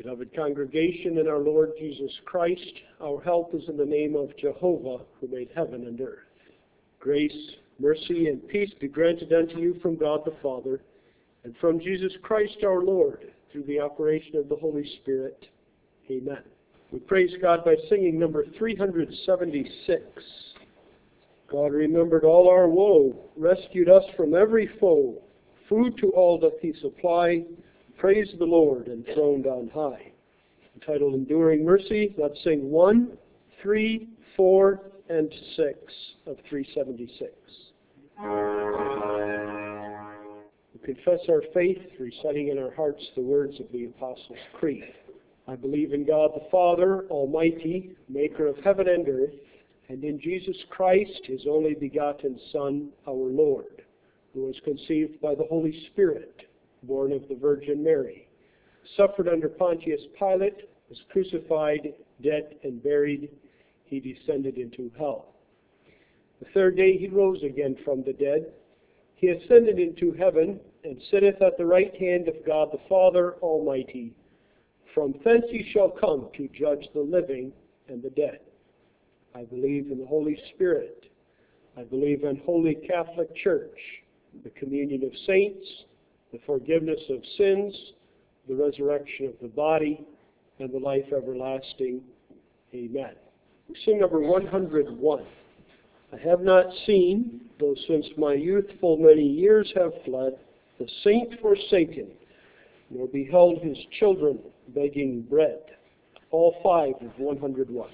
Beloved congregation in our Lord Jesus Christ, our help is in the name of Jehovah, who made heaven and earth. Grace, mercy, and peace be granted unto you from God the Father, and from Jesus Christ our Lord, through the operation of the Holy Spirit. Amen. We praise God by singing number 376. God remembered all our woe, rescued us from every foe. Food to all doth he supply. Praise the Lord, enthroned on high. Entitled Enduring Mercy, let's sing 1, 3, 4, and 6 of 376. We confess our faith, reciting in our hearts the words of the Apostles' Creed. I believe in God the Father, Almighty, maker of heaven and earth, and in Jesus Christ, his only begotten Son, our Lord, who was conceived by the Holy Spirit, born of the Virgin Mary, suffered under Pontius Pilate, was crucified, dead, and buried. He descended into hell. The third day he rose again from the dead. He ascended into heaven, and sitteth at the right hand of God the Father Almighty. From thence he shall come to judge the living and the dead. I believe in the Holy Spirit. I believe in Holy Catholic Church, the communion of saints, the forgiveness of sins, the resurrection of the body, and the life everlasting. Amen. We sing number 101. I have not seen, though since my youth full many years have fled, the saint forsaken, nor beheld his children begging bread. All 5 of 101.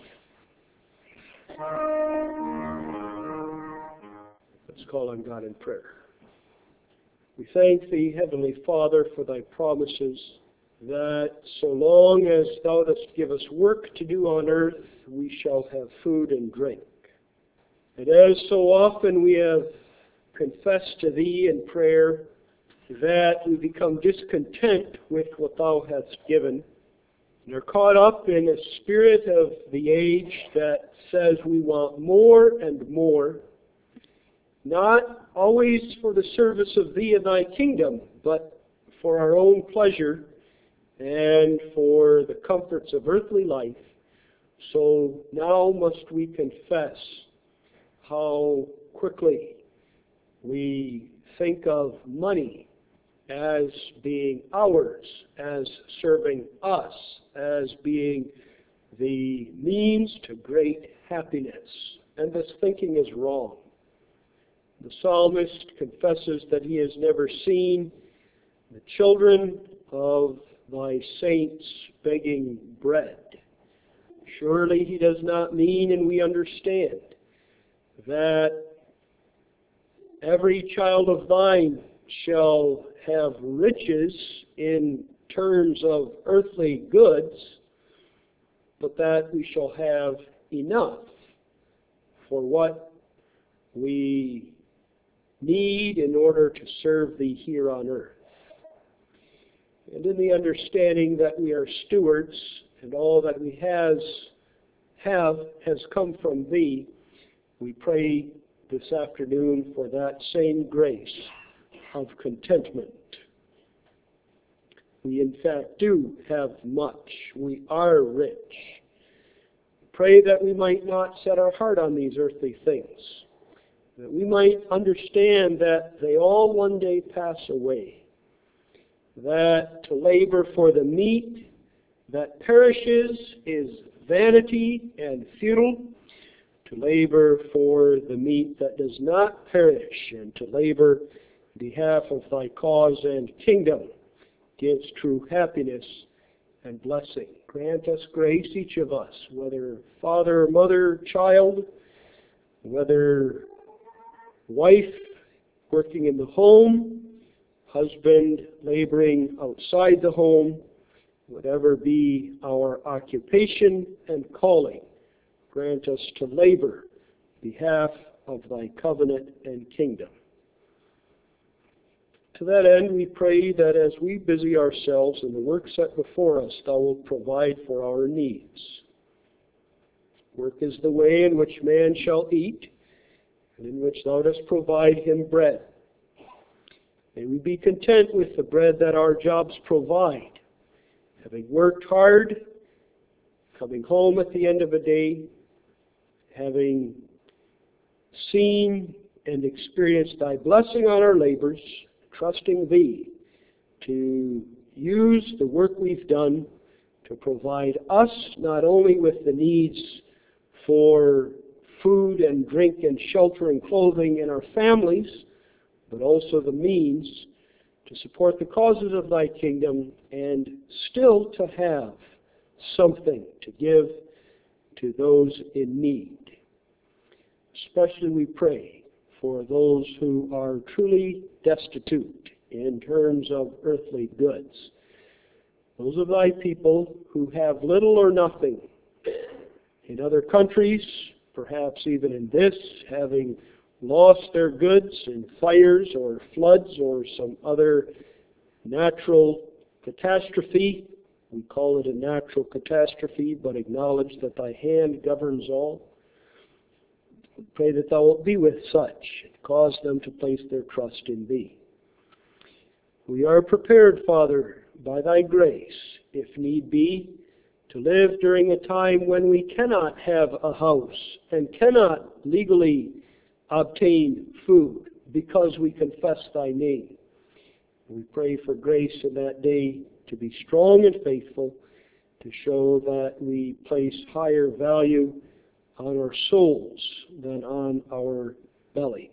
Let's call on God in prayer. We thank thee, Heavenly Father, for thy promises that so long as thou dost give us work to do on earth, we shall have food and drink. And as so often we have confessed to thee in prayer that we become discontent with what thou hast given, and are caught up in a spirit of the age that says we want more and more, not always for the service of thee and thy kingdom, but for our own pleasure and for the comforts of earthly life. So now must we confess how quickly we think of money as being ours, as serving us, as being the means to great happiness. And this thinking is wrong. The psalmist confesses that he has never seen the children of thy saints begging bread. Surely he does not mean, and we understand, that every child of thine shall have riches in terms of earthly goods, but that we shall have enough for what we need in order to serve thee here on earth. And in the understanding that we are stewards and all that we have has come from thee, we pray this afternoon for that same grace of contentment. We in fact do have much. We are rich. Pray that we might not set our heart on these earthly things, that we might understand that they all one day pass away, that to labor for the meat that perishes is vanity and futile, to labor for the meat that does not perish, and to labor on behalf of thy cause and kingdom gives true happiness and blessing. Grant us grace, each of us, whether father, mother, child, whether wife working in the home, husband laboring outside the home, whatever be our occupation and calling, grant us to labor on behalf of thy covenant and kingdom. To that end, we pray that as we busy ourselves in the work set before us, thou wilt provide for our needs. Work is the way in which man shall eat, and in which thou dost provide him bread. May we be content with the bread that our jobs provide, having worked hard, coming home at the end of a day, having seen and experienced thy blessing on our labors, trusting thee to use the work we've done to provide us not only with the needs for food and drink and shelter and clothing in our families, but also the means to support the causes of thy kingdom and still to have something to give to those in need. Especially we pray for those who are truly destitute in terms of earthly goods. Those of thy people who have little or nothing in other countries, perhaps even in this, having lost their goods in fires or floods or some other natural catastrophe. We call it a natural catastrophe, but acknowledge that thy hand governs all. We pray that thou wilt be with such and cause them to place their trust in thee. We are prepared, Father, by thy grace, if need be, to live during a time when we cannot have a house and cannot legally obtain food because we confess thy name. We pray for grace in that day to be strong and faithful, to show that we place higher value on our souls than on our bellies.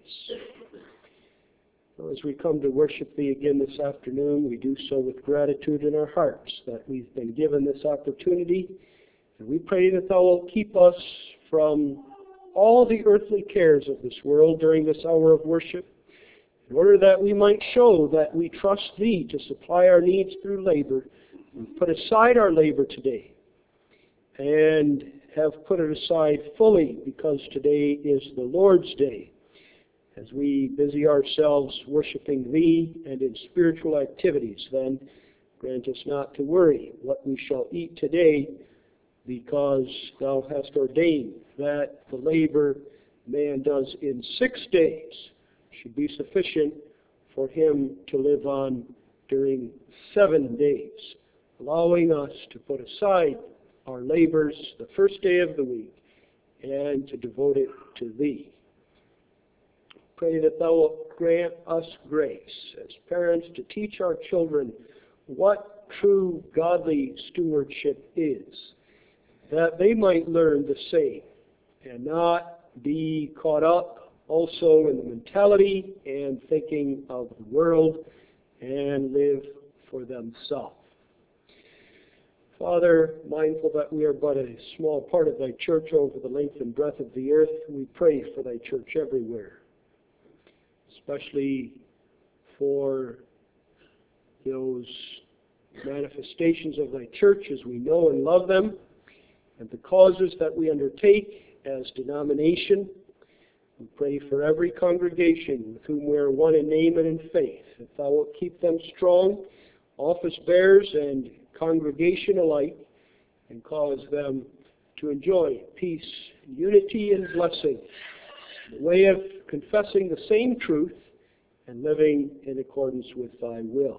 As we come to worship thee again this afternoon, we do so with gratitude in our hearts that we've been given this opportunity. And we pray that thou wilt keep us from all the earthly cares of this world during this hour of worship, in order that we might show that we trust thee to supply our needs through labor. We put aside our labor today and have put it aside fully because today is the Lord's day. As we busy ourselves worshiping thee and in spiritual activities, then grant us not to worry what we shall eat today, because thou hast ordained that the labor man does in 6 days should be sufficient for him to live on during 7 days, allowing us to put aside our labors the first day of the week and to devote it to thee. Pray that thou wilt grant us grace as parents to teach our children what true godly stewardship is, that they might learn the same and not be caught up also in the mentality and thinking of the world and live for themselves. Father, mindful that we are but a small part of thy church over the length and breadth of the earth, we pray for thy church everywhere, especially for those manifestations of thy church as we know and love them, and the causes that we undertake as denomination. We pray for every congregation with whom we are one in name and in faith, that thou wilt keep them strong, office bearers and congregation alike, and cause them to enjoy peace, unity, and blessing, the way of confessing the same truth and living in accordance with thy will.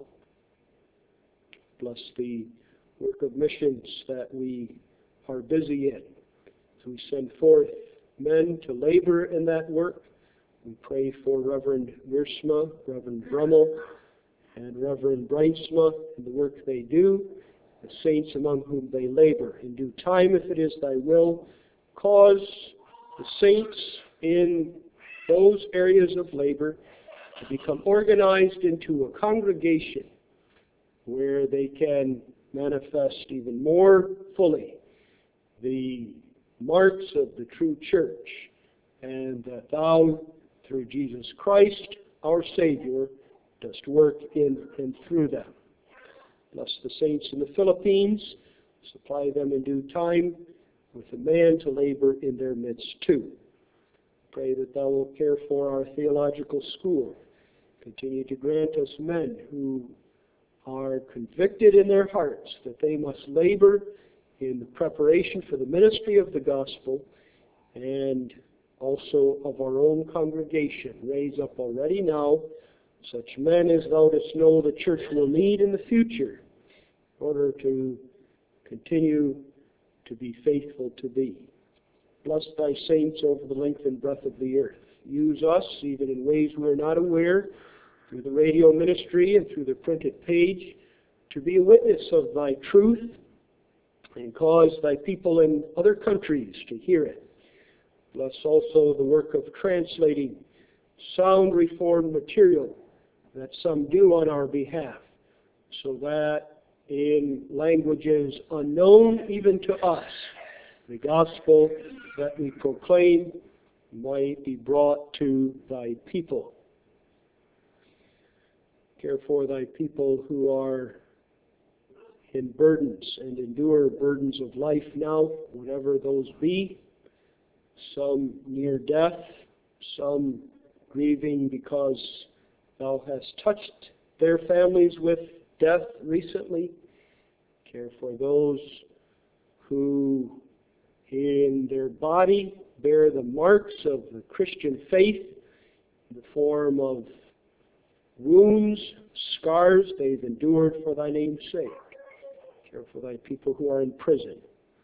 Bless the work of missions that we are busy in. As we send forth men to labor in that work, we pray for Reverend Wiersma, Reverend Brummel, and Reverend Breinsma in the work they do, the saints among whom they labor. In due time, if it is thy will, cause the saints in those areas of labor to become organized into a congregation where they can manifest even more fully the marks of the true church, and that thou, through Jesus Christ, our Savior, dost work in and through them. Bless the saints in the Philippines, supply them in due time with a man to labor in their midst too. Pray that thou wilt care for our theological school. Continue to grant us men who are convicted in their hearts that they must labor in the preparation for the ministry of the gospel, and also of our own congregation. Raise up already now such men as thou dost know the church will need in the future, in order to continue to be faithful to Thee. Bless Thy saints over the length and breadth of the earth. Use us, even in ways we're not aware, through the radio ministry and through the printed page, to be a witness of Thy truth and cause Thy people in other countries to hear it. Bless also the work of translating sound Reformed material that some do on our behalf, so that in languages unknown even to us, the gospel that we proclaim might be brought to Thy people. Care for Thy people who are in burdens and endure burdens of life now, whatever those be. Some near death, some grieving because Thou hast touched their families with death recently. Care for those who in their body bear the marks of the Christian faith in the form of wounds, scars they've endured for Thy name's sake. Care for Thy people who are in prison.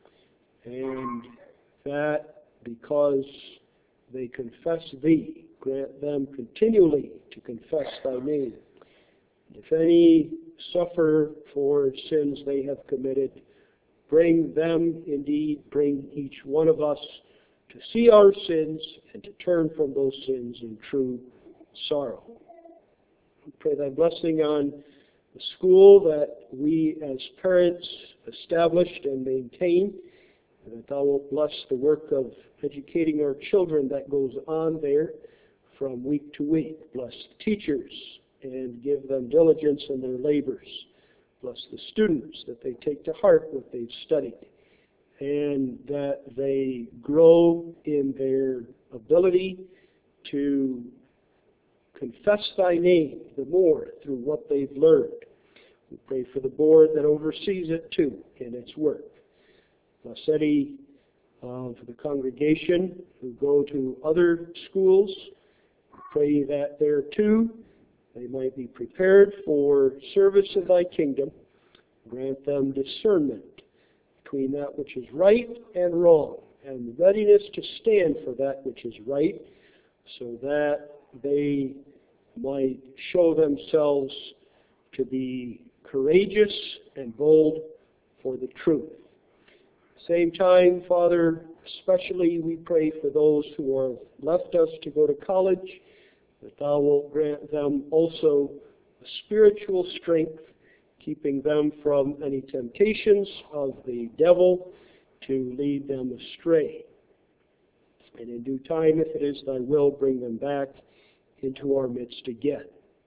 And that because they confess Thee, grant them continually to confess Thy name. If any suffer for sins they have committed, bring them, indeed, bring each one of us to see our sins and to turn from those sins in true sorrow. We pray Thy blessing on the school that we as parents established and maintain, and that Thou wilt bless the work of educating our children that goes on there from week to week. Bless the teachers and give them diligence in their labors. Bless the students that they take to heart what they've studied, and that they grow in their ability to confess Thy name the more through what they've learned. We pray for the board that oversees it too in its work. Bless any of the congregation who go to other schools. We pray that there too they might be prepared for service of Thy kingdom. Grant them discernment between that which is right and wrong, and readiness to stand for that which is right, so that they might show themselves to be courageous and bold for the truth. At the same time, Father, especially we pray for those who have left us to go to college, that Thou wilt grant them also a spiritual strength, keeping them from any temptations of the devil to lead them astray. And in due time, if it is Thy will, bring them back into our midst again.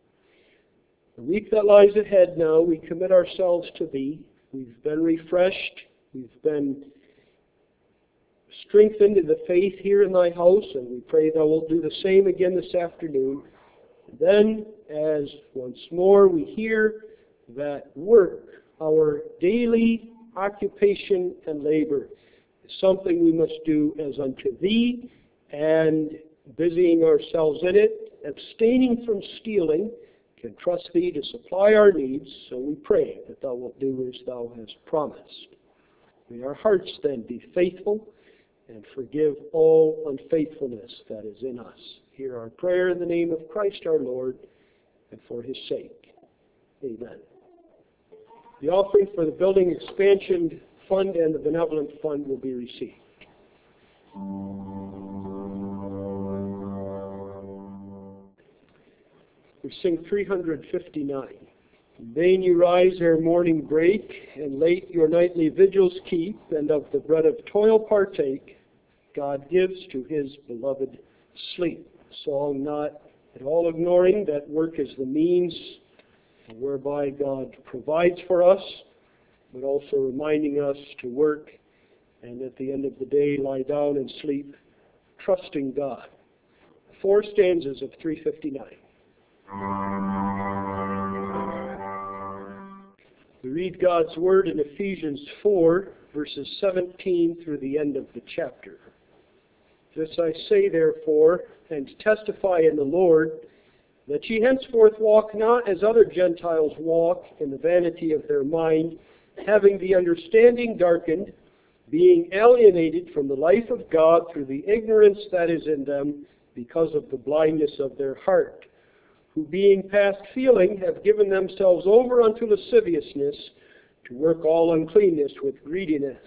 The week that lies ahead now, we commit ourselves to Thee. We've been refreshed. We've been strengthened in the faith here in Thy house, and we pray Thou wilt do the same again this afternoon. And then, as once more we hear that work, our daily occupation and labor, is something we must do as unto Thee, and busying ourselves in it, abstaining from stealing, can trust Thee to supply our needs, so we pray that Thou wilt do as Thou hast promised. May our hearts then be faithful and forgive all unfaithfulness that is in us. Hear our prayer in the name of Christ our Lord, and for His sake. Amen. The offering for the Building Expansion Fund and the Benevolent Fund will be received. We sing 359. In vain you rise ere morning break, and late your nightly vigils keep, and of the bread of toil partake, God gives to His beloved sleep. Song not at all ignoring that work is the means whereby God provides for us, but also reminding us to work and at the end of the day lie down and sleep, trusting God. 4 stanzas of 359. We read God's Word in Ephesians 4, verses 17 through the end of the chapter. This I say, therefore, and testify in the Lord, that ye henceforth walk not as other Gentiles walk, in the vanity of their mind, having the understanding darkened, being alienated from the life of God through the ignorance that is in them because of the blindness of their heart, who being past feeling have given themselves over unto lasciviousness, to work all uncleanness with greediness.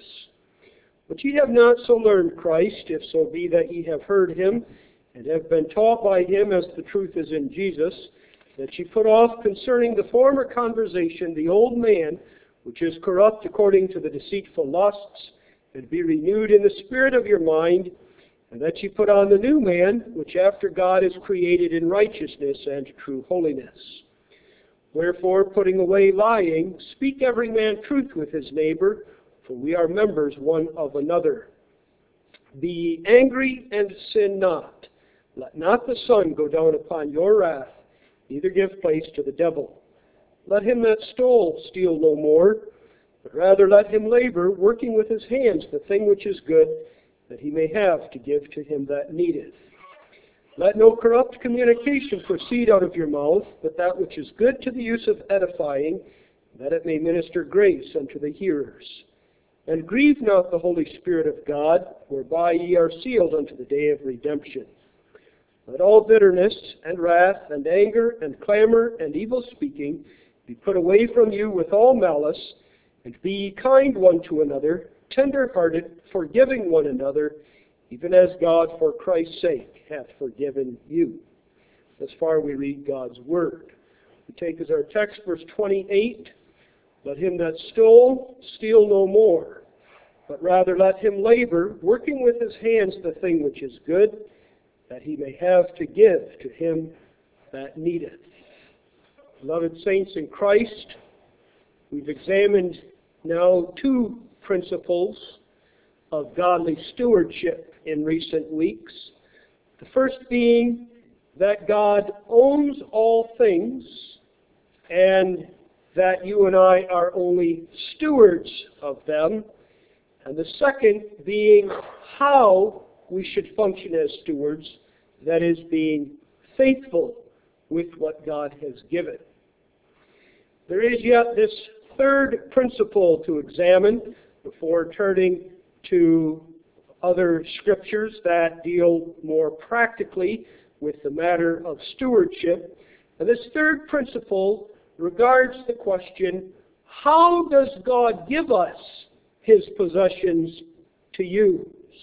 But ye have not so learned Christ, if so be that ye have heard him, and have been taught by him as the truth is in Jesus, that ye put off concerning the former conversation the old man, which is corrupt according to the deceitful lusts, and be renewed in the spirit of your mind, and that ye put on the new man, which after God is created in righteousness and true holiness. Wherefore, putting away lying, speak every man truth with his neighbor, for we are members one of another. Be ye angry and sin not. Let not the sun go down upon your wrath, neither give place to the devil. Let him that stole steal no more, but rather let him labor, working with his hands the thing which is good, that he may have to give to him that needeth. Let no corrupt communication proceed out of your mouth, but that which is good to the use of edifying, that it may minister grace unto the hearers. And grieve not the Holy Spirit of God, whereby ye are sealed unto the day of redemption. Let all bitterness and wrath and anger and clamor and evil speaking be put away from you with all malice, and be ye kind one to another, tender-hearted, forgiving one another, even as God for Christ's sake hath forgiven you. Thus far we read God's word. We take as our text verse 28, let him that stole steal no more, but rather let him labor, working with his hands the thing which is good, that he may have to give to him that needeth. Beloved saints in Christ, we've examined now two principles of godly stewardship in recent weeks. The first being that God owns all things and that you and I are only stewards of them. And the second being how we should function as stewards, that is, being faithful with what God has given. There is yet this third principle to examine before turning to other scriptures that deal more practically with the matter of stewardship. And this third principle regards the question, how does God give us his possessions to use?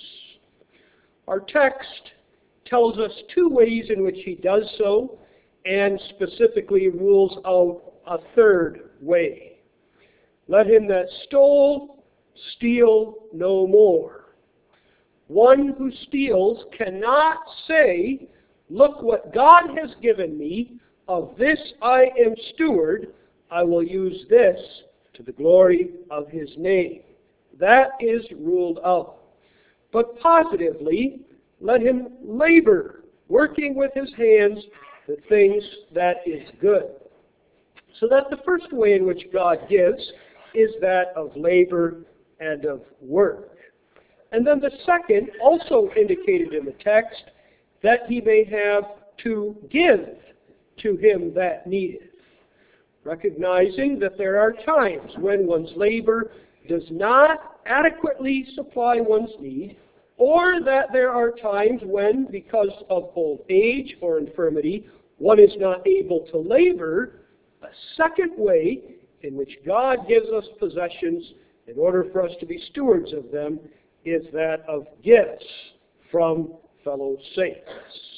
Our text tells us two ways in which he does so, and specifically rules out a third way. Let him that stole steal no more. One who steals cannot say, look what God has given me, of this I am steward, I will use this to the glory of his name. That is ruled out. But positively, let him labor, working with his hands the things that is good. So that the first way in which God gives is that of labor and of work. And then the second, also indicated in the text, that he may have to give to him that needeth. Recognizing that there are times when one's labor does not adequately supply one's need, or that there are times when, because of old age or infirmity, one is not able to labor. A second way in which God gives us possessions in order for us to be stewards of them is that of gifts from fellow saints.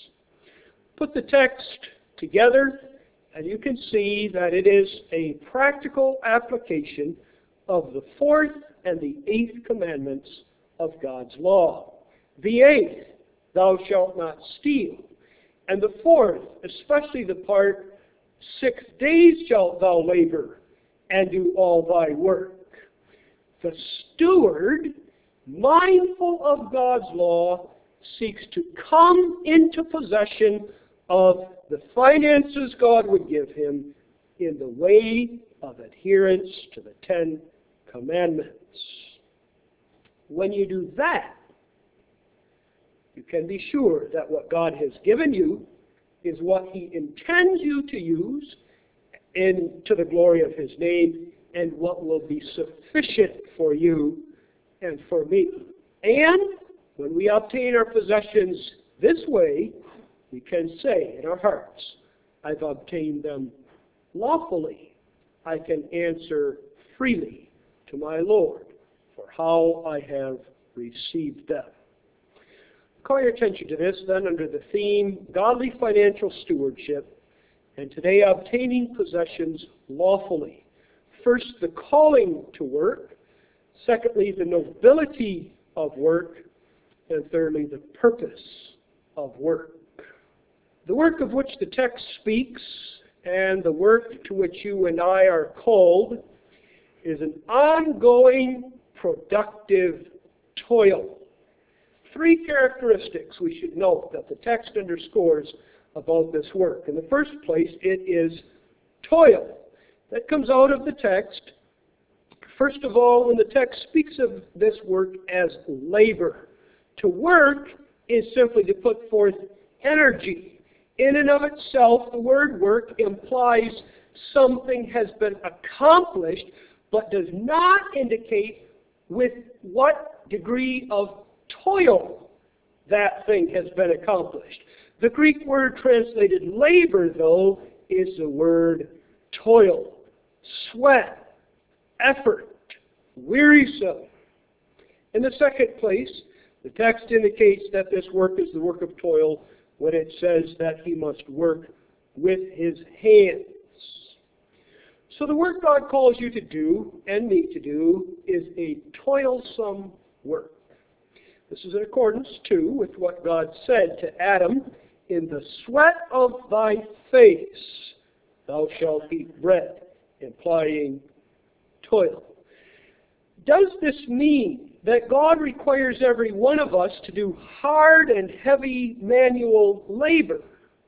Put the text together, and you can see that it is a practical application of the fourth and the eighth commandments of God's law. The eighth, thou shalt not steal. And the fourth, especially the part, 6 days shalt thou labor and do all thy work. The steward, mindful of God's law, seeks to come into possession of the finances God would give him in the way of adherence to the 10 Commandments. When you do that, you can be sure that what God has given you is what he intends you to use to the glory of his name, and what will be sufficient for you and for me. And when we obtain our possessions this way, we can say in our hearts, I've obtained them lawfully. I can answer freely to my Lord for how I have received them. Call your attention to this then under the theme, Godly Financial Stewardship, and today obtaining possessions lawfully. First, the calling to work. Secondly, the nobility of work. And thirdly, the purpose of work. The work of which the text speaks and the work to which you and I are called is an ongoing, productive toil. Three characteristics we should note that the text underscores about this work. In the first place, it is toil. That comes out of the text. First of all, when the text speaks of this work as labor. To work is simply to put forth energy. In and of itself, the word work implies something has been accomplished, but does not indicate with what degree of toil that thing has been accomplished. The Greek word translated labor, though, is the word toil, sweat, effort, wearisome. In the second place, the text indicates that this work is the work of toil when it says that he must work with his hands. So the work God calls you to do, and me to do, is a toilsome work. This is in accordance, too, with what God said to Adam, in the sweat of thy face thou shalt eat bread, implying toil. Does this mean that God requires every one of us to do hard and heavy manual labor?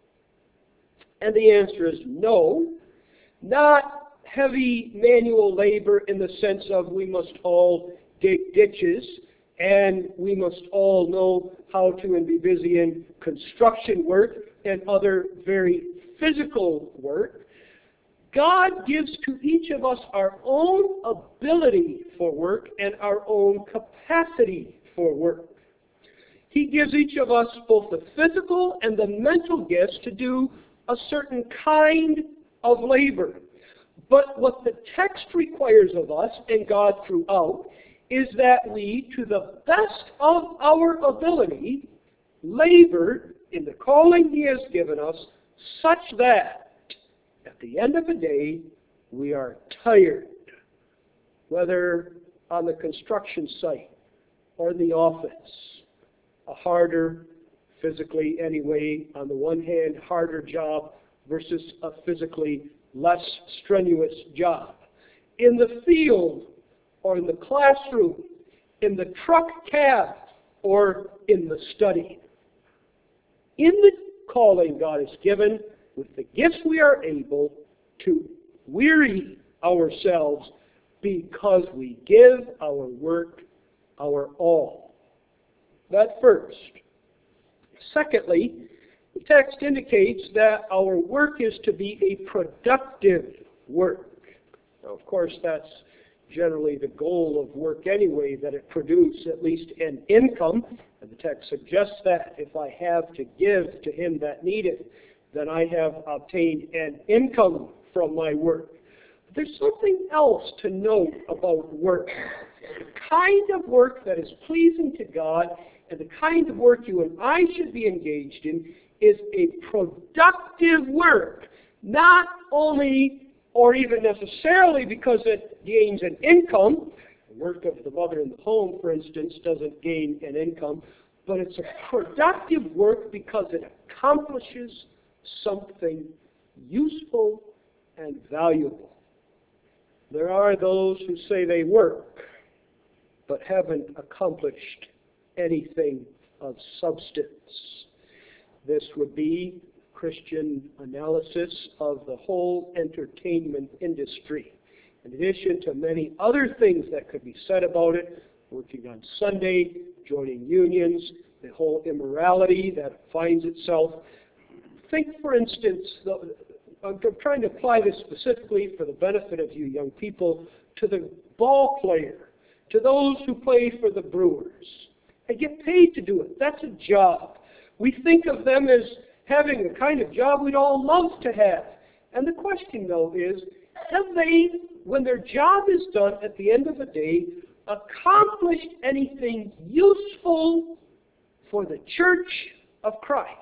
And the answer is no. Not heavy manual labor in the sense of we must all dig ditches and we must all know how to and be busy in construction work and other very physical work. God gives to each of us our own ability for work and our own capacity for work. He gives each of us both the physical and the mental gifts to do a certain kind of labor. But what the text requires of us, and God throughout, is that we, to the best of our ability, labor in the calling He has given us, such that at the end of the day, we are tired, whether on the construction site or in the office. A harder, physically anyway, on the one hand, harder job versus a physically less strenuous job. In the field or in the classroom, in the truck cab or in the study. In the calling God has given, with the gifts we are able to weary ourselves because we give our work our all. That first. Secondly, the text indicates that our work is to be a productive work. Now, of course, that's generally the goal of work anyway, that it produce at least an income. And the text suggests that if I have to give to him that needeth, then I have obtained an income from my work. But there's something else to note about work. The kind of work that is pleasing to God and the kind of work you and I should be engaged in is a productive work, not only or even necessarily because it gains an income. The work of the mother in the home, for instance, doesn't gain an income, but it's a productive work because it accomplishes something useful and valuable. There are those who say they work, but haven't accomplished anything of substance. This would be Christian analysis of the whole entertainment industry. In addition to many other things that could be said about it, working on Sunday, joining unions, the whole immorality that finds itself. Think, for instance, I'm trying to apply this specifically for the benefit of you young people to the ball player, to those who play for the Brewers. They get paid to do it. That's a job. We think of them as having the kind of job we'd all love to have. And the question, though, is, have they, when their job is done at the end of the day, accomplished anything useful for the church of Christ?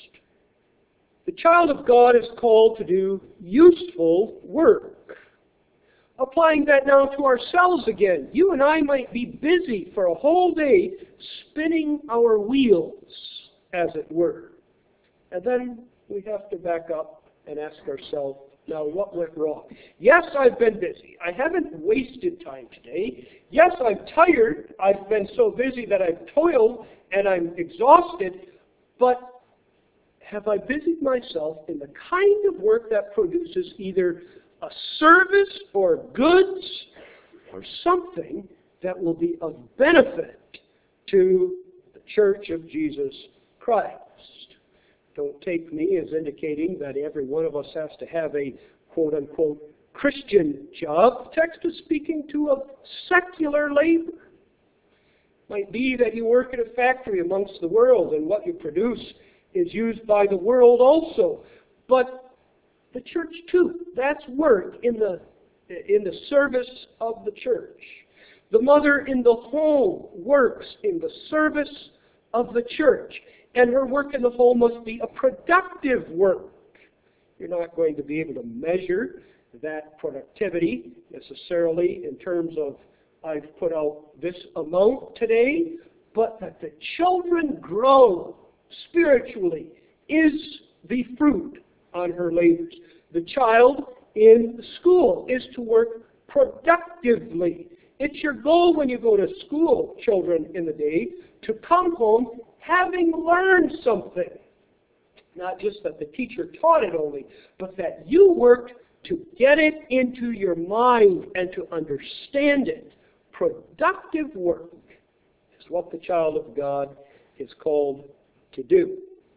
The child of God is called to do useful work. Applying that now to ourselves again, you and I might be busy for a whole day spinning our wheels, as it were. And then we have to back up and ask ourselves, now what went wrong? Yes, I've been busy. I haven't wasted time today. Yes, I'm tired. I've been so busy that I've toiled and I'm exhausted. But have I busied myself in the kind of work that produces either a service or goods or something that will be of benefit to the Church of Jesus Christ? Don't take me as indicating that every one of us has to have a quote-unquote Christian job. The text is speaking to a secular labor. Might be that you work at a factory amongst the world and what you produce is used by the world also. But the church too, that's work in the service of the church. The mother in the home works in the service of the church. And her work in the home must be a productive work. You're not going to be able to measure that productivity necessarily in terms of, I've put out this amount today, but that the children grow spiritually is the fruit on her labors. The child in school is to work productively. It's your goal when you go to school, children in the day, to come home having learned something. Not just that the teacher taught it only, but that you worked to get it into your mind and to understand it. Productive work is what the child of God is called to do.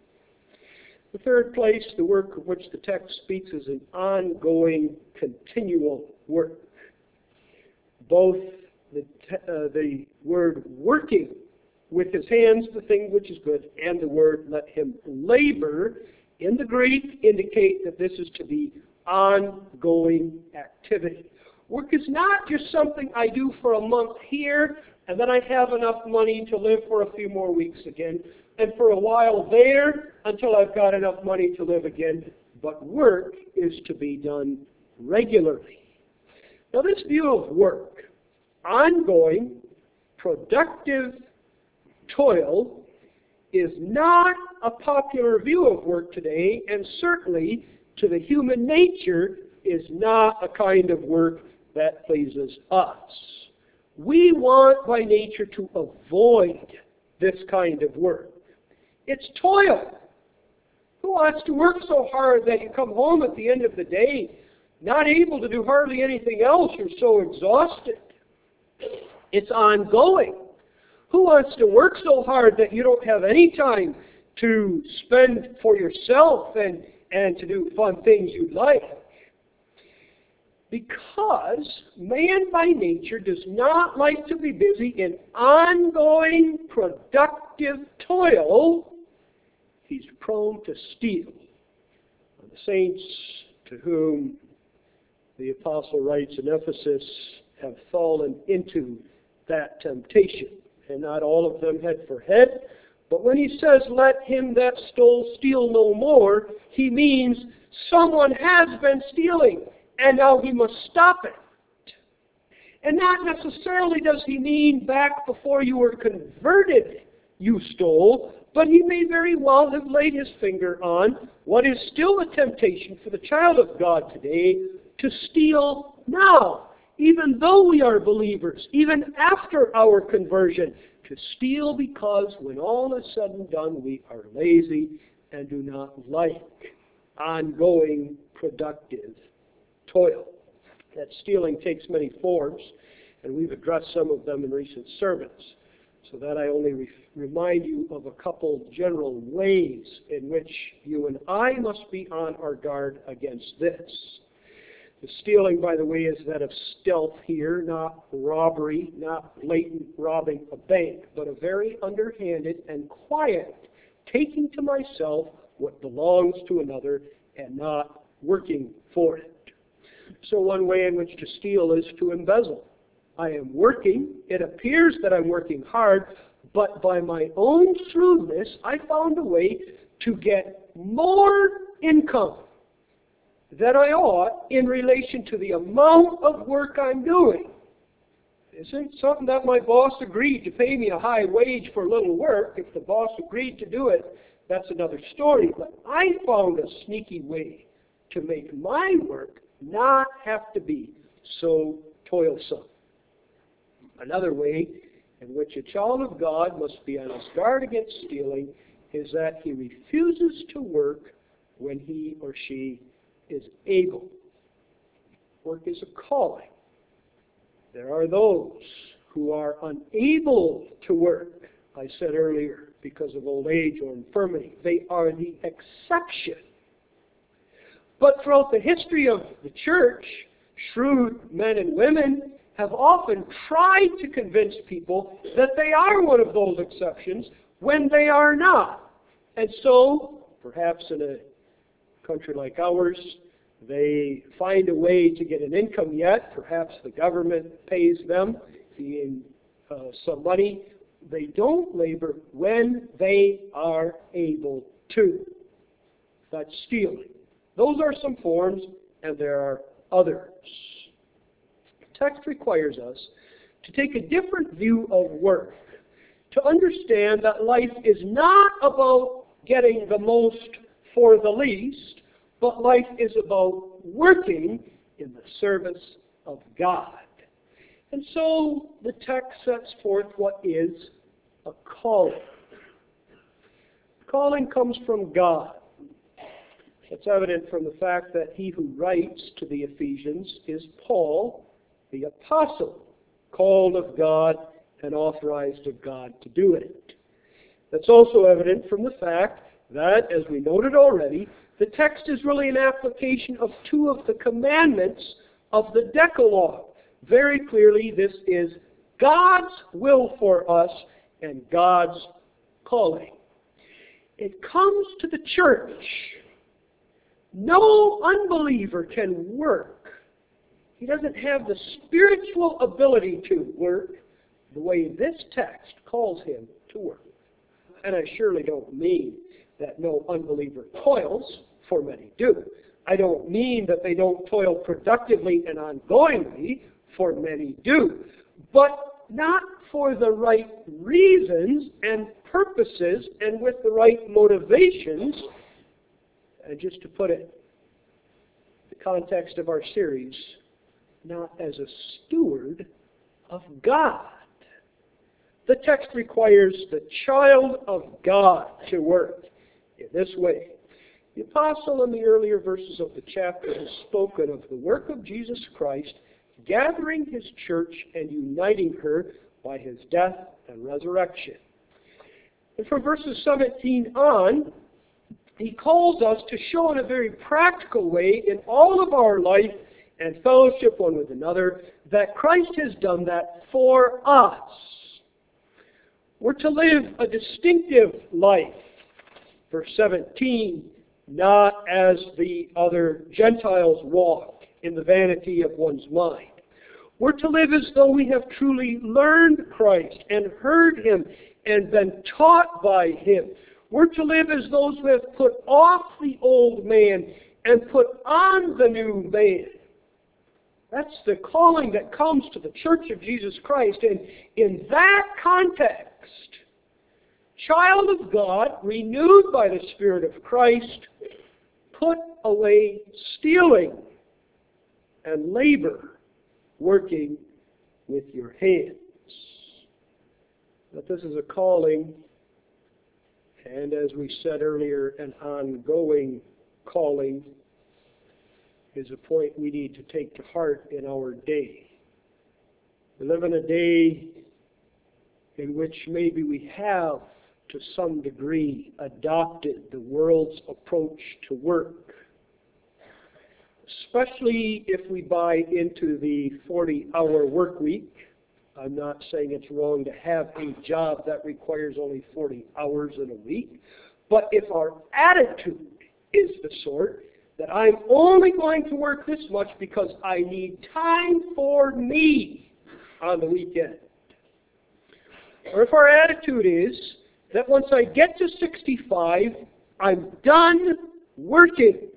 The third place, the work of which the text speaks is an ongoing, continual work. Both the word working with his hands the thing which is good, and the word let him labor in the Greek indicate that this is to be ongoing activity. Work is not just something I do for a month here, and then I have enough money to live for a few more weeks again, and for a while there until I've got enough money to live again. But work is to be done regularly. Now this view of work, ongoing, productive toil, is not a popular view of work today, and certainly to the human nature is not a kind of work that pleases us. We want by nature to avoid this kind of work. It's toil. Who wants to work so hard that you come home at the end of the day not able to do hardly anything else? You're so exhausted. It's ongoing. Who wants to work so hard that you don't have any time to spend for yourself and to do fun things you'd like? Because man by nature does not like to be busy in ongoing productive toil, he's prone to steal. The saints to whom the apostle writes in Ephesus have fallen into that temptation. And not all of them head for head. But when he says, let him that stole steal no more, he means someone has been stealing, and now he must stop it. And not necessarily does he mean back before you were converted you stole, but he may very well have laid his finger on what is still a temptation for the child of God today, to steal now. Even though we are believers, even after our conversion, to steal because when all is said and done, we are lazy and do not like ongoing productive toil. That stealing takes many forms, and we've addressed some of them in recent sermons. so that I only remind you of a couple general ways in which you and I must be on our guard against this. The stealing, by the way, is that of stealth here, not robbery, not blatant robbing a bank, but a very underhanded and quiet taking to myself what belongs to another and not working for it. So one way in which to steal is to embezzle. I am working, it appears that I'm working hard, but by my own shrewdness, I found a way to get more income than I ought in relation to the amount of work I'm doing. This ain't something that my boss agreed to pay me a high wage for little work. If the boss agreed to do it, that's another story. But I found a sneaky way to make my work not have to be so toilsome. Another way in which a child of God must be on his guard against stealing is that he refuses to work when he or she is able. Work is a calling. There are those who are unable to work, I said earlier, because of old age or infirmity. They are the exception. But throughout the history of the church, shrewd men and women have often tried to convince people that they are one of those exceptions when they are not. And so, perhaps in a country like ours, they find a way to get an income yet. Perhaps the government pays them some money. They don't labor when they are able to. That's stealing. Those are some forms, and there are others. The text requires us to take a different view of work, to understand that life is not about getting the most for the least, but life is about working in the service of God. And so the text sets forth what is a calling. Calling comes from God. It's evident from the fact that he who writes to the Ephesians is Paul, the apostle, called of God and authorized of God to do it. That's also evident from the fact that, as we noted already, the text is really an application of two of the commandments of the Decalogue. Very clearly, this is God's will for us and God's calling. It comes to the church. No unbeliever can work. He doesn't have the spiritual ability to work the way this text calls him to work. And I surely don't mean that no unbeliever toils, for many do. I don't mean that they don't toil productively and ongoingly, for many do. But not for the right reasons and purposes and with the right motivations. And just to put it in the context of our series, not as a steward of God. The text requires the child of God to work in this way. The apostle in the earlier verses of the chapter has spoken of the work of Jesus Christ gathering his church and uniting her by his death and resurrection. And from verses 17 on, he calls us to show in a very practical way in all of our life and fellowship one with another that Christ has done that for us. We're to live a distinctive life. Verse 17, not as the other Gentiles walk in the vanity of one's mind. We're to live as though we have truly learned Christ and heard him and been taught by him. We're to live as those who have put off the old man and put on the new man. That's the calling that comes to the Church of Jesus Christ. And in that context, child of God, renewed by the Spirit of Christ, put away stealing and labor, working with your hands. That this is a calling, and as we said earlier, an ongoing calling, is a point we need to take to heart in our day. We live in a day in which maybe we have, to some degree, adopted the world's approach to work. Especially if we buy into the 40-hour work week. I'm not saying it's wrong to have a job that requires only 40 hours in a week. But if our attitude is the sort that I'm only going to work this much because I need time for me on the weekend. Or if our attitude is that once I get to 65, I'm done working.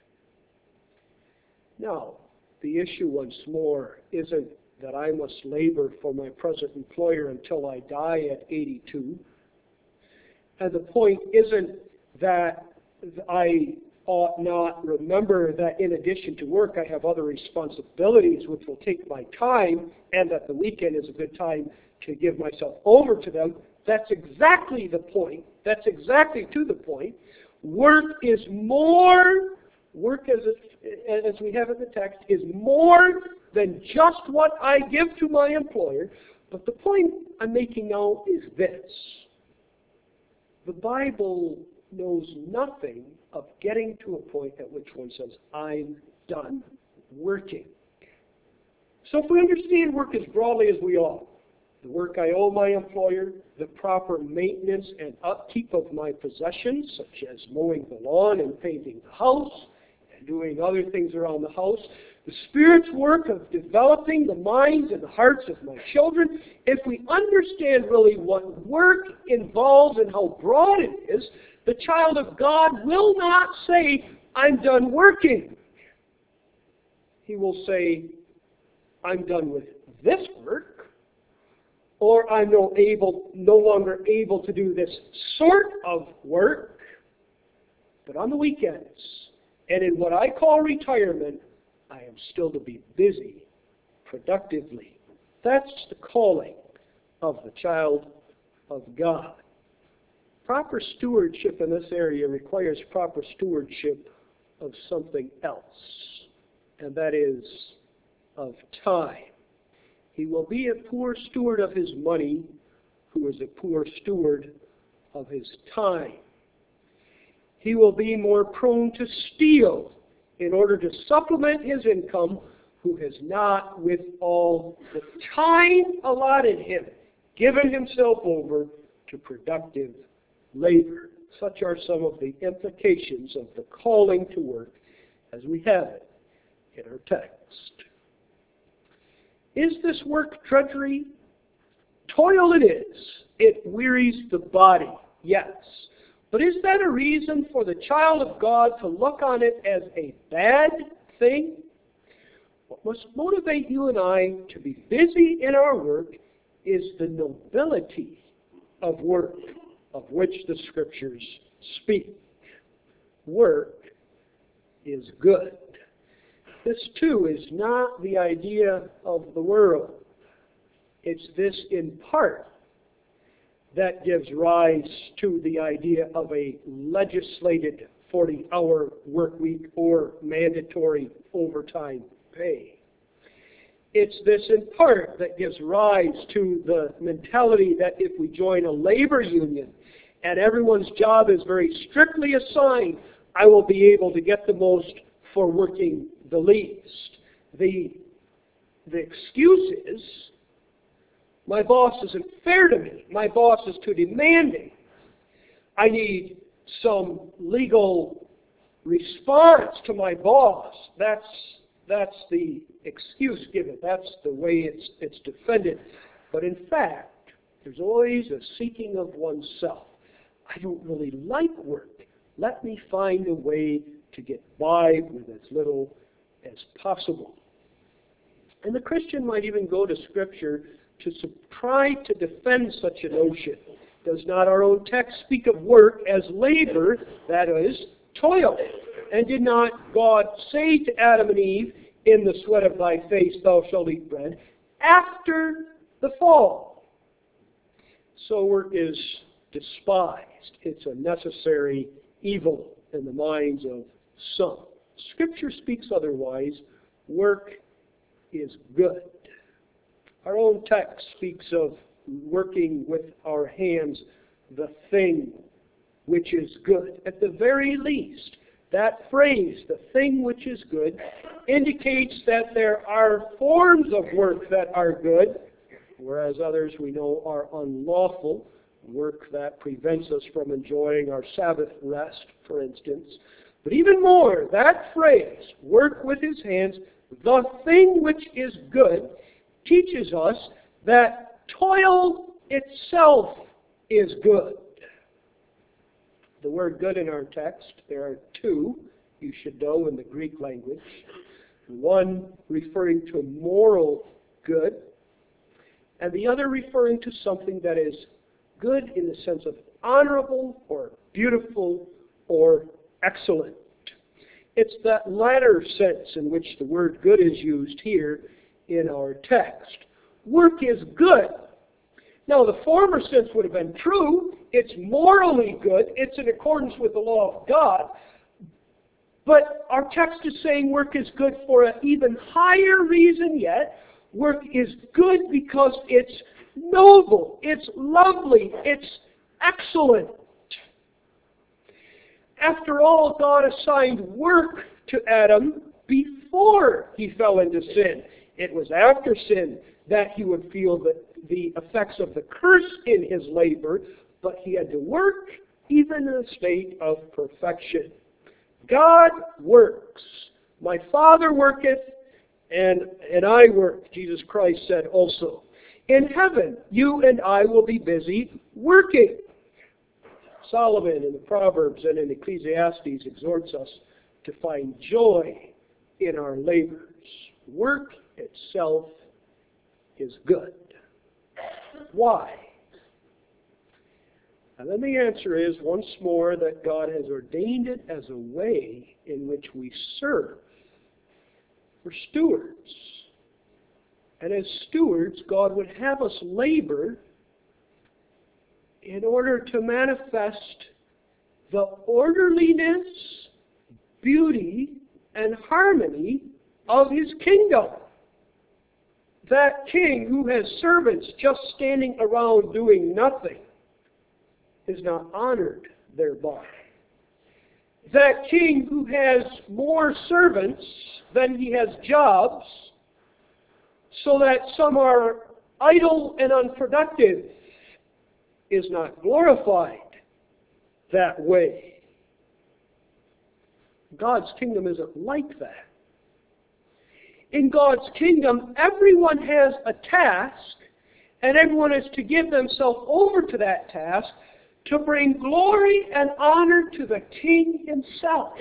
Now, the issue once more isn't that I must labor for my present employer until I die at 82. And the point isn't that I ought not remember that in addition to work I have other responsibilities which will take my time, and that the weekend is a good time to give myself over to them. That's exactly the point. That's exactly to the point. Work is more, work as we have in the text, is more than just what I give to my employer. But the point I'm making now is this. The Bible knows nothing of getting to a point at which one says, I'm done working. So if we understand work as broadly as we ought, the work I owe my employer, the proper maintenance and upkeep of my possessions, such as mowing the lawn and painting the house, and doing other things around the house, the Spirit's work of developing the minds and the hearts of my children, if we understand really what work involves and how broad it is, the child of God will not say, I'm done working. He will say, I'm done with this work, or I'm no longer able to do this sort of work, but on the weekends, and in what I call retirement, I am still to be busy, productively. That's the calling of the child of God. Proper stewardship in this area requires proper stewardship of something else, and that is of time. He will be a poor steward of his money who is a poor steward of his time. He will be more prone to steal in order to supplement his income who has not, with all the time allotted him, given himself over to productive labor. Such are some of the implications of the calling to work as we have it in our text. Is this work drudgery? Toil it is. It wearies the body, yes. But is that a reason for the child of God to look on it as a bad thing? What must motivate you and I to be busy in our work is the nobility of work of which the Scriptures speak. Work is good. This, too, is not the idea of the world. It's this, in part, that gives rise to the idea of a legislated 40-hour work week or mandatory overtime pay. It's this, in part, that gives rise to the mentality that if we join a labor union and everyone's job is very strictly assigned, I will be able to get the most for working the least. The excuse is, my boss isn't fair to me. My boss is too demanding. I need some legal response to my boss. That's the excuse given. That's the way it's defended. But in fact, there's always a seeking of oneself. I don't really like work. Let me find a way to get by with as little as possible. And the Christian might even go to Scripture to try to defend such a notion. Does not our own text speak of work as labor, that is, toil? And did not God say to Adam and Eve, in the sweat of thy face thou shalt eat bread, after the fall? So work is despised. It's a necessary evil in the minds of some. Scripture speaks otherwise. Work is good. Our own text speaks of working with our hands the thing which is good. At the very least, that phrase, the thing which is good, indicates that there are forms of work that are good, whereas others we know are unlawful. Work that prevents us from enjoying our Sabbath rest, for instance. But even more, that phrase, work with his hands, the thing which is good, teaches us that toil itself is good. The word good in our text, there are two, you should know, in the Greek language. One referring to moral good, and the other referring to something that is good in the sense of honorable or beautiful or excellent. It's that latter sense in which the word good is used here in our text. Work is good. Now, the former sense would have been true. It's morally good. It's in accordance with the law of God. But our text is saying work is good for an even higher reason yet. Work is good because it's noble, it's lovely, it's excellent. After all, God assigned work to Adam before he fell into sin. It was after sin that he would feel the effects of the curse in his labor, but he had to work even in a state of perfection. God works. My Father worketh, and I work, Jesus Christ said also. In heaven, you and I will be busy working. Solomon in the Proverbs and in Ecclesiastes exhorts us to find joy in our labors. Work itself is good. Why? And then the answer is, once more, that God has ordained it as a way in which we serve. We're stewards. And as stewards, God would have us labor in order to manifest the orderliness, beauty, and harmony of his kingdom. That king who has servants just standing around doing nothing is not honored thereby. That king who has more servants than he has jobs, so that some are idle and unproductive, is not glorified that way. God's kingdom isn't like that. In God's kingdom, everyone has a task, and everyone is to give themselves over to that task to bring glory and honor to the King himself.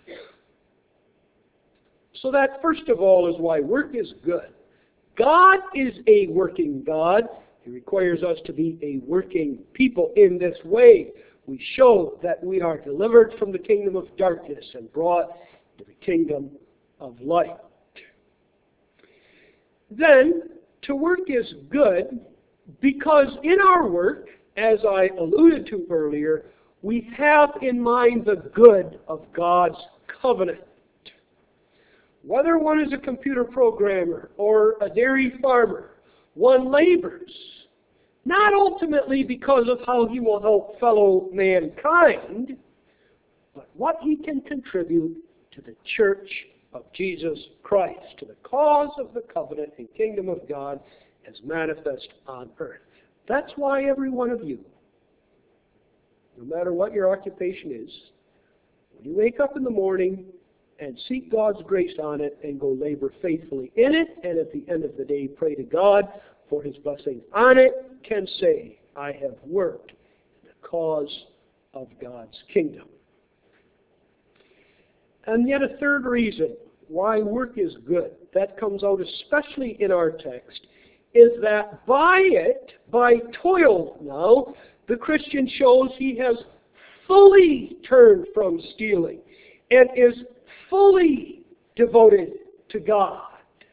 So that, first of all, is why work is good. God is a working God. He requires us to be a working people. In this way, we show that we are delivered from the kingdom of darkness and brought to the kingdom of light. Then, to work is good because in our work, as I alluded to earlier, we have in mind the good of God's covenant. Whether one is a computer programmer or a dairy farmer, one labors, not ultimately because of how he will help fellow mankind, but what he can contribute to the church of Jesus Christ, to the cause of the covenant and kingdom of God as manifest on earth. That's why every one of you, no matter what your occupation is, when you wake up in the morning and seek God's grace on it and go labor faithfully in it, and at the end of the day pray to God for his blessing on it, can say, I have worked in the cause of God's kingdom. And yet a third reason why work is good, that comes out especially in our text, is that by it, by toil now, the Christian shows he has fully turned from stealing and is fully devoted to God.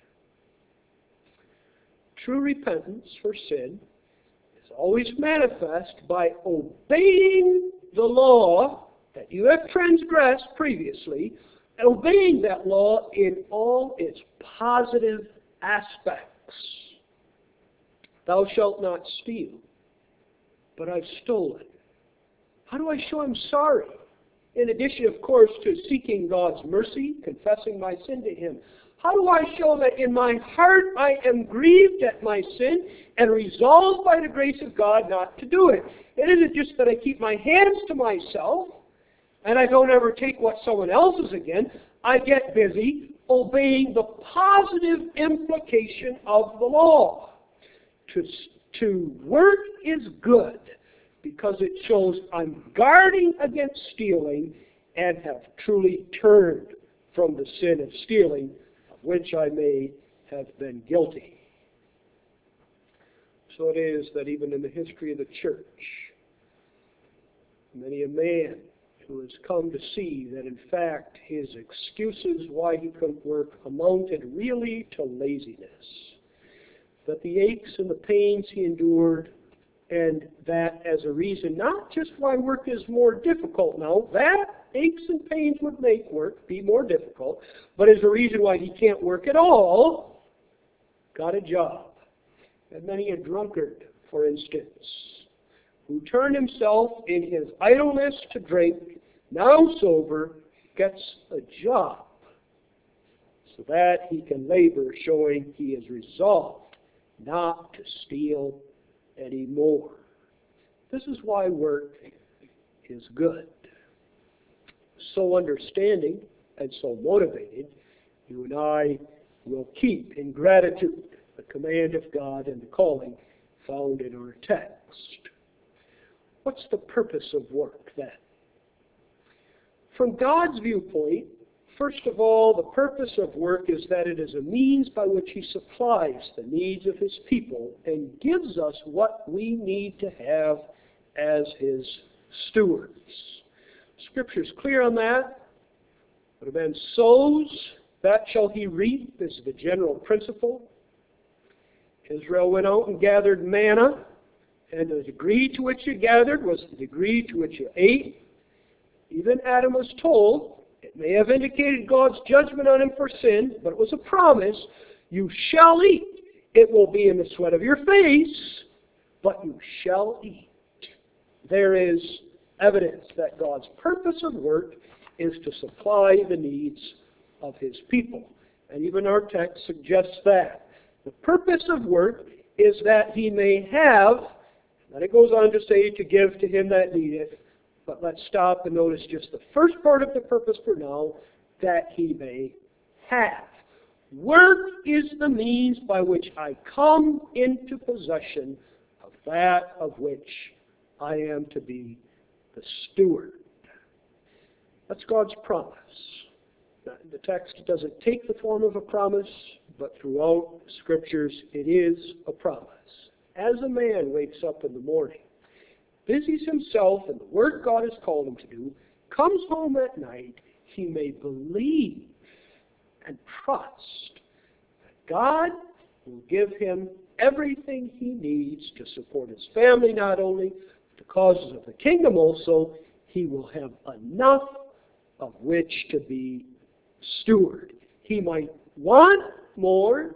True repentance for sin is always manifest by obeying the law that you have transgressed previously, and obeying that law in all its positive aspects. Thou shalt not steal. But I've stolen. How do I show I'm sorry? In addition, of course, to seeking God's mercy, confessing my sin to Him. How do I show that in my heart I am grieved at my sin and resolved by the grace of God not to do it? It isn't just that I keep my hands to myself and I don't ever take what someone else's again. I get busy obeying the positive implication of the law. To work is good because it shows I'm guarding against stealing and have truly turned from the sin of stealing, of which I may have been guilty. So it is that even in the history of the church, many a man who has come to see that in fact his excuses why he couldn't work amounted really to laziness. That the aches and the pains he endured, and that as a reason, not just why work is more difficult now, that aches and pains would make work be more difficult, but as a reason why he can't work at all, got a job. And many a drunkard, for instance, who turned himself in his idleness to drink, now sober, gets a job so that he can labor, showing he is resolved not to steal anymore. This is why work is good. So understanding and so motivated, you and I will keep in gratitude the command of God and the calling found in our text. What's the purpose of work then? From God's viewpoint, first of all, the purpose of work is that it is a means by which He supplies the needs of His people and gives us what we need to have as His stewards. Scripture is clear on that. What a man sows, that shall he reap, is the general principle. Israel went out and gathered manna, and the degree to which you gathered was the degree to which you ate. Even Adam was told, it may have indicated God's judgment on him for sin, but it was a promise. You shall eat. It will be in the sweat of your face, but you shall eat. There is evidence that God's purpose of work is to supply the needs of His people. And even our text suggests that. The purpose of work is that He may have, then it goes on to say, to give to him that needeth. But let's stop and notice just the first part of the purpose for now, that he may have. Work is the means by which I come into possession of that of which I am to be the steward. That's God's promise. The text doesn't take the form of a promise, but throughout the Scriptures it is a promise. As a man wakes up in the morning, busies himself in the work God has called him to do, comes home at night, he may believe and trust that God will give him everything he needs to support his family not only, but the causes of the kingdom also. He will have enough of which to be steward. He might want more,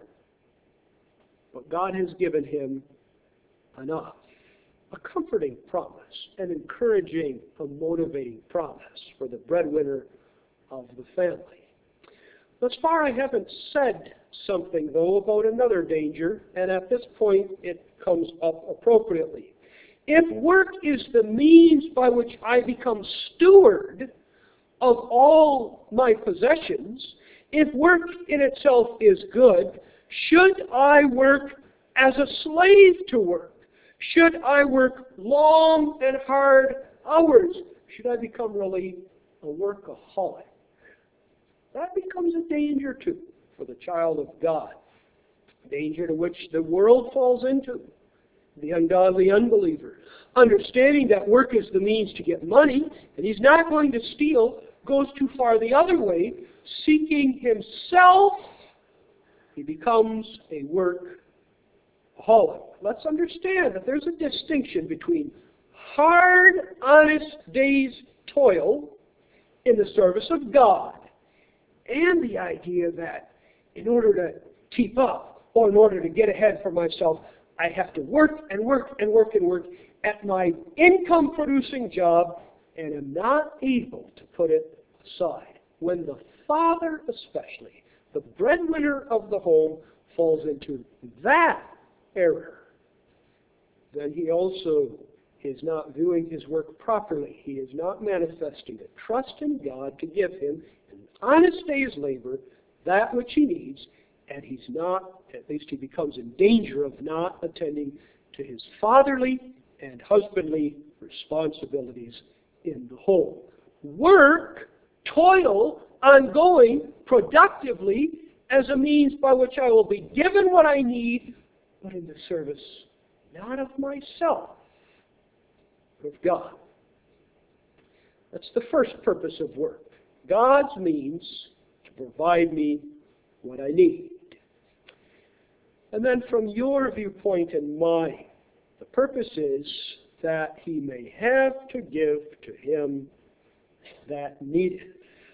but God has given him enough. A comforting promise, an encouraging, a motivating promise for the breadwinner of the family. Thus far, I haven't said something, though, about another danger, and at this point it comes up appropriately. If work is the means by which I become steward of all my possessions, if work in itself is good, should I work as a slave to work? Should I work long and hard hours? Should I become really a workaholic? That becomes a danger, too, for the child of God. Danger to which the world falls into, the ungodly unbeliever. Understanding that work is the means to get money, and he's not going to steal, goes too far the other way. Seeking himself, he becomes a workaholic. Let's understand that there's a distinction between hard, honest day's toil in the service of God and the idea that in order to keep up or in order to get ahead for myself, I have to work and work and work and work at my income-producing job and am not able to put it aside. When the father especially, the breadwinner of the home, falls into that error, then he also is not viewing his work properly. He is not manifesting a trust in God to give him an honest day's labor, that which he needs, and he's not, at least he becomes in danger of not attending to his fatherly and husbandly responsibilities in the home. Work, toil, ongoing, productively, as a means by which I will be given what I need, but in the service not of myself, but of God. That's the first purpose of work. God's means to provide me what I need. And then from your viewpoint and mine, the purpose is that he may have to give to him that needeth.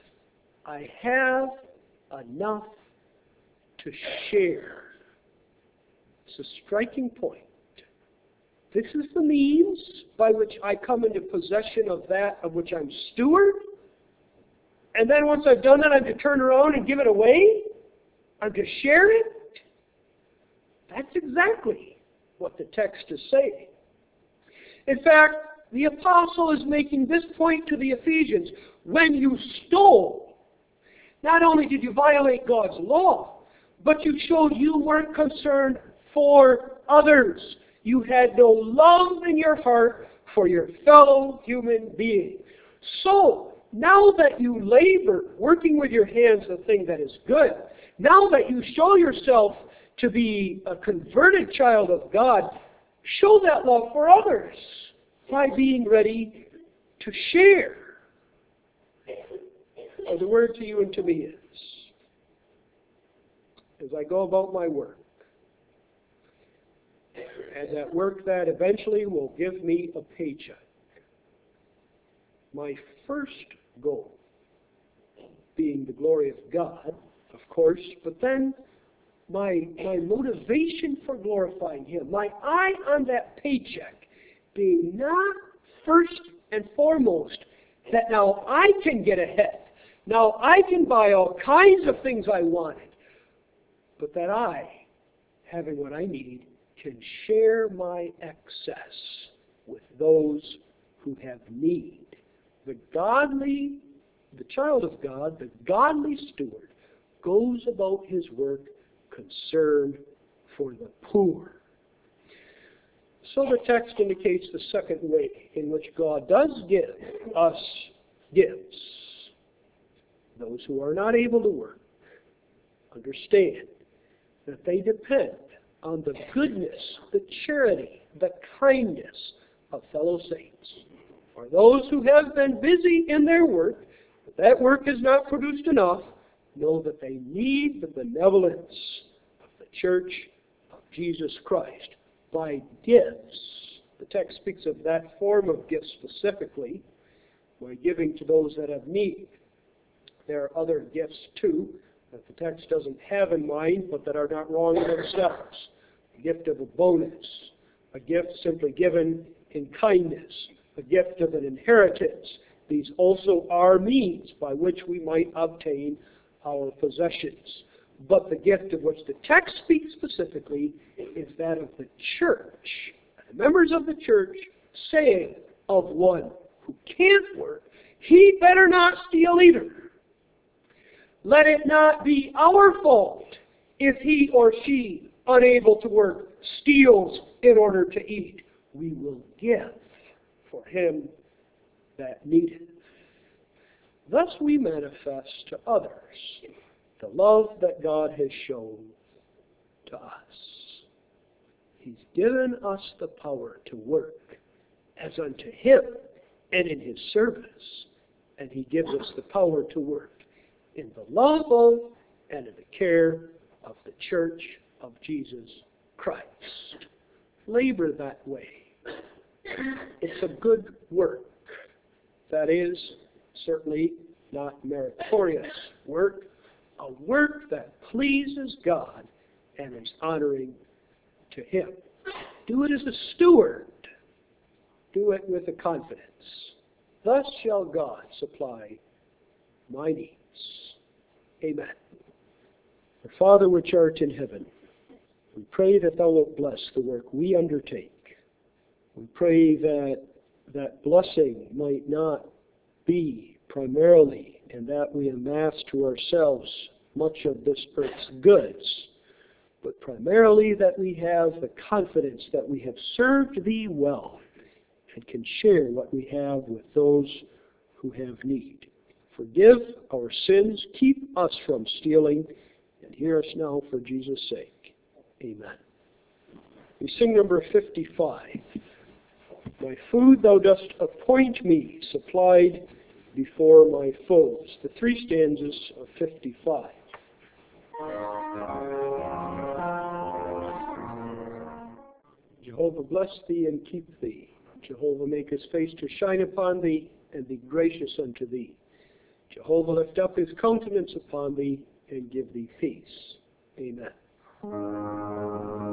I have enough to share. It's a striking point. This is the means by which I come into possession of that of which I'm steward. And then once I've done that, I'm to turn around and give it away. I'm to share it. That's exactly what the text is saying. In fact, the apostle is making this point to the Ephesians. When you stole, not only did you violate God's law, but you showed you weren't concerned for others. You had no love in your heart for your fellow human being. So, now that you labor, working with your hands the thing that is good, now that you show yourself to be a converted child of God, show that love for others by being ready to share. So the word to you and to me is, as I go about my work, and that work that eventually will give me a paycheck, my first goal being the glory of God, of course, but then my motivation for glorifying Him, my eye on that paycheck being not first and foremost that now I can get ahead, now I can buy all kinds of things I wanted, but that I, having what I need, can share my excess with those who have need. The child of God, the godly steward, goes about his work concerned for the poor. So the text indicates the second way in which God does give us gifts. Those who are not able to work understand that they depend on the goodness, the charity, the kindness of fellow saints. For those who have been busy in their work, but that work has not produced enough, know that they need the benevolence of the Church of Jesus Christ by gifts. The text speaks of that form of gift specifically, by giving to those that have need. There are other gifts too that the text doesn't have in mind, but that are not wrong in themselves. A gift of a bonus, a gift simply given in kindness, a gift of an inheritance. These also are means by which we might obtain our possessions. But the gift of which the text speaks specifically is that of the church. The members of the church saying of one who can't work, he better not steal either. Let it not be our fault if he or she, unable to work, steals in order to eat. We will give for him that needeth. Thus we manifest to others the love that God has shown to us. He's given us the power to work as unto Him and in His service. And He gives us the power to work in the love of and in the care of the Church of Jesus Christ. Labor that way. It's a good work. That is certainly not meritorious work, a work that pleases God and is honoring to Him. Do it as a steward. Do it with a confidence. Thus shall God supply my needs. Amen. Our Father which art in heaven, we pray that thou wilt bless the work we undertake. We pray that that blessing might not be primarily in that we amass to ourselves much of this earth's goods, but primarily that we have the confidence that we have served thee well and can share what we have with those who have need. Forgive our sins, keep us from stealing, and hear us now for Jesus' sake. Amen. We sing number 55. My food thou dost appoint me, supplied before my foes. The three stanzas of 55. Jehovah bless thee and keep thee. Jehovah make his face to shine upon thee and be gracious unto thee. Jehovah lift up his countenance upon thee and give thee peace. Amen.